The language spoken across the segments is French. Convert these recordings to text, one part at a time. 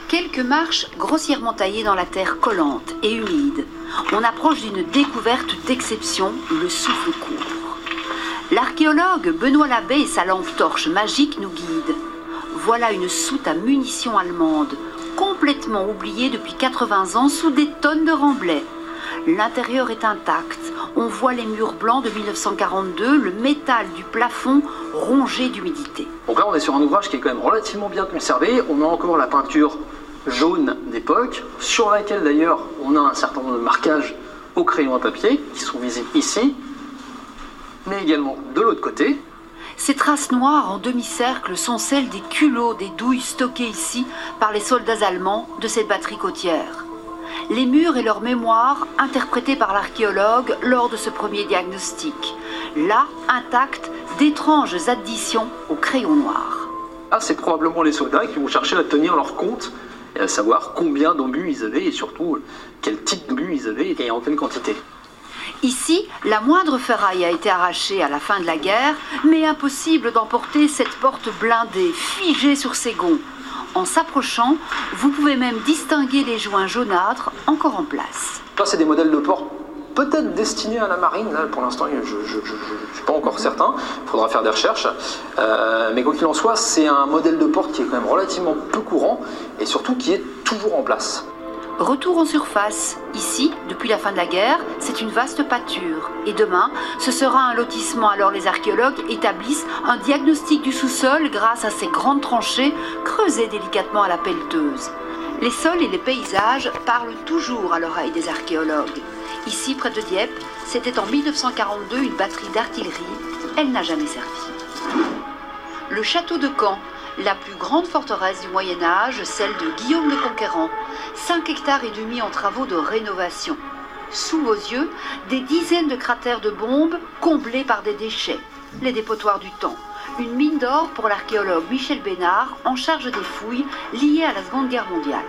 Quelques marches grossièrement taillées dans la terre collante et humide. On approche d'une découverte d'exception, le souffle court. L'archéologue Benoît Labbé et sa lampe torche magique nous guident. Voilà une soute à munitions allemandes, complètement oubliée depuis 80 ans sous des tonnes de remblais. L'intérieur est intact. On voit les murs blancs de 1942, le métal du plafond rongé d'humidité. Donc là, on est sur un ouvrage qui est quand même relativement bien conservé. On a encore la peinture jaune d'époque, sur laquelle d'ailleurs on a un certain nombre de marquages au crayon à papier qui sont visibles ici, mais également de l'autre côté. Ces traces noires en demi-cercle sont celles des culots des douilles stockées ici par les soldats allemands de cette batterie côtière. Les murs et leur mémoire interprétés par l'archéologue lors de ce premier diagnostic. Là, intactes, d'étranges additions au crayon noir. Ah, c'est probablement les soldats qui vont chercher à tenir leur compte et à savoir combien d'obus ils avaient et surtout quel type d'obus ils avaient et en quelle quantité. Ici, la moindre ferraille a été arrachée à la fin de la guerre, mais impossible d'emporter cette porte blindée, figée sur ses gonds. En s'approchant, vous pouvez même distinguer les joints jaunâtres encore en place. Là, c'est des modèles de porte peut-être destinés à la marine. Là, pour l'instant, je ne suis pas encore certain. Il faudra faire des recherches. Mais quoi qu'il en soit, c'est un modèle de porte qui est quand même relativement peu courant et surtout qui est toujours en place. Retour en surface. Ici, depuis la fin de la guerre, c'est une vaste pâture. Et demain, ce sera un lotissement. Alors les archéologues établissent un diagnostic du sous-sol grâce à ces grandes tranchées creusées délicatement à la pelleteuse. Les sols et les paysages parlent toujours à l'oreille des archéologues. Ici, près de Dieppe, c'était en 1942 une batterie d'artillerie. Elle n'a jamais servi. Le château de Caen, la plus grande forteresse du Moyen-Âge, celle de Guillaume le Conquérant. 5 hectares et demi en travaux de rénovation. Sous vos yeux, des dizaines de cratères de bombes comblés par des déchets. Les dépotoirs du temps. Une mine d'or pour l'archéologue Michel Bénard en charge des fouilles liées à la Seconde Guerre mondiale.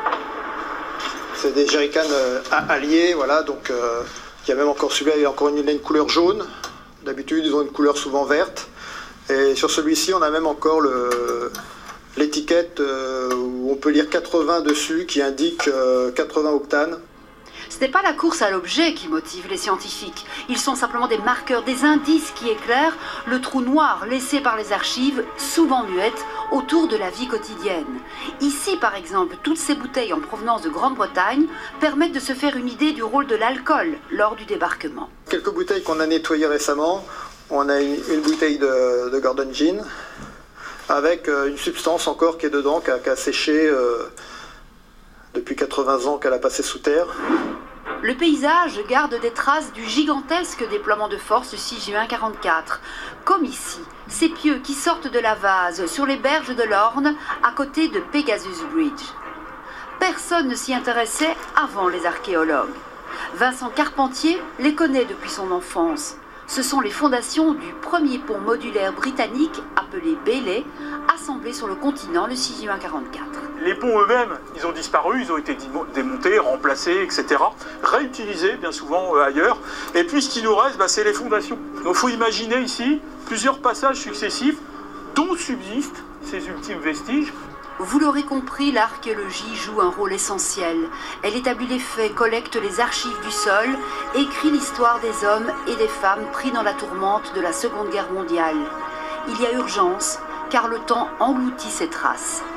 C'est des jerrycans alliés, voilà, donc il y a même encore celui-là, il a encore une couleur jaune. D'habitude, ils ont une couleur souvent verte. Et sur celui-ci, on a même encore l'étiquette où on peut lire 80 dessus, qui indique 80 octanes. Ce n'est pas la course à l'objet qui motive les scientifiques. Ils sont simplement des marqueurs, des indices qui éclairent le trou noir laissé par les archives, souvent muettes, autour de la vie quotidienne. Ici, par exemple, toutes ces bouteilles en provenance de Grande-Bretagne permettent de se faire une idée du rôle de l'alcool lors du débarquement. Quelques bouteilles qu'on a nettoyées récemment. On a une bouteille de Gordon Gin avec une substance encore qui est dedans, qui a séché depuis 80 ans qu'elle a passé sous terre. Le paysage garde des traces du gigantesque déploiement de force du 6 juin 1944. Comme ici, ces pieux qui sortent de la vase sur les berges de l'Orne à côté de Pegasus Bridge. Personne ne s'y intéressait avant les archéologues. Vincent Carpentier les connaît depuis son enfance. Ce sont les fondations du premier pont modulaire britannique appelé Bailey, assemblé sur le continent le 6 juin 1944. Les ponts eux-mêmes, ils ont disparu, ils ont été démontés, remplacés, etc. Réutilisés bien souvent ailleurs. Et puis ce qui nous reste, c'est les fondations. Donc il faut imaginer ici plusieurs passages successifs dont subsistent ces ultimes vestiges. Vous l'aurez compris, l'archéologie joue un rôle essentiel. Elle établit les faits, collecte les archives du sol, écrit l'histoire des hommes et des femmes pris dans la tourmente de la Seconde Guerre mondiale. Il y a urgence, car le temps engloutit ces traces.